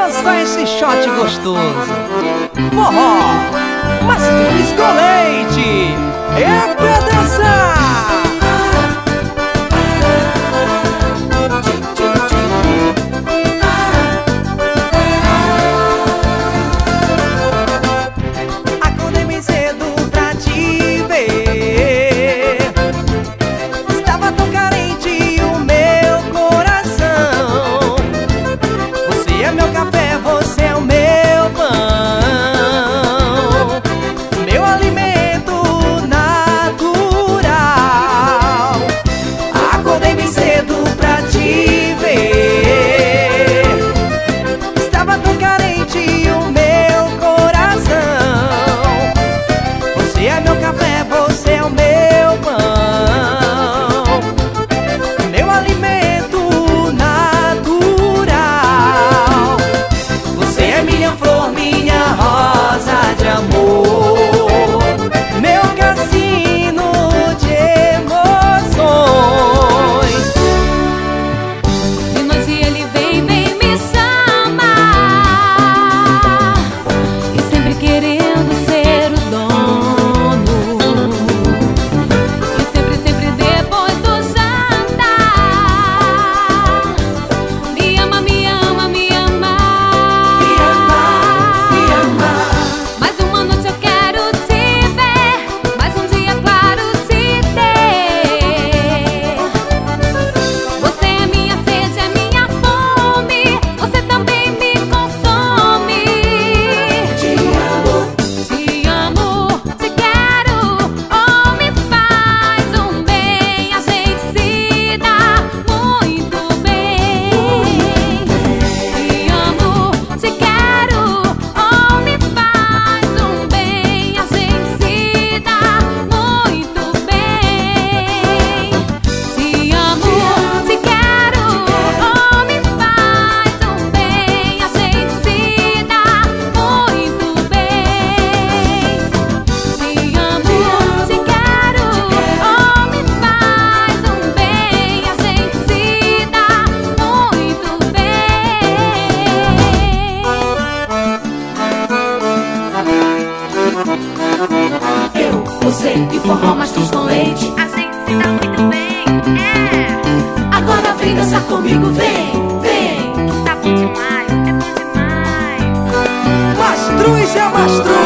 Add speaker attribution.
Speaker 1: dançar esse shot gostoso. Forró, Mastruz com leite, é pra dançar. Acordei bem cedo pra te ver. Estava tão carente o meu coração. Você é meu café, você é o meu pão, meu alimento natural. Acordei bem cedo pra te ver. Estava tão carente o meu coração. Você é meu café, você é o meu pão, meu alimento natural. Você é minha flor, minha rosa de amor, meu cassino de emoções.
Speaker 2: De noite ele vem me chamar, e sempre querendo ser o dono. E sempre depois do jantar me ama, me ama, me ama.
Speaker 1: Me ama.
Speaker 2: Mais uma noite eu quero te ver, mais um dia claro te ter. Você é minha sede, é minha fome, você também me consome.
Speaker 1: Te amo,
Speaker 2: Te amo, te quero, oh, me faz um bem, a gente se dá muito bem. Te amo, te quero, oh, me faz um bem, a gente se dá muito bem. Te amo, te quero, oh, me faz um bem, a gente se dá muito bem. Te amo, te quero, oh, me faz um bem, a gente se dá muito bem.
Speaker 3: Eu, você e forró, Mastruz com leite.
Speaker 2: A gente se dá muito bem,
Speaker 3: Agora vem dançar comigo, vem, vem.
Speaker 2: tá bom demais, é bom demais.
Speaker 1: Mastruz é Mastruz.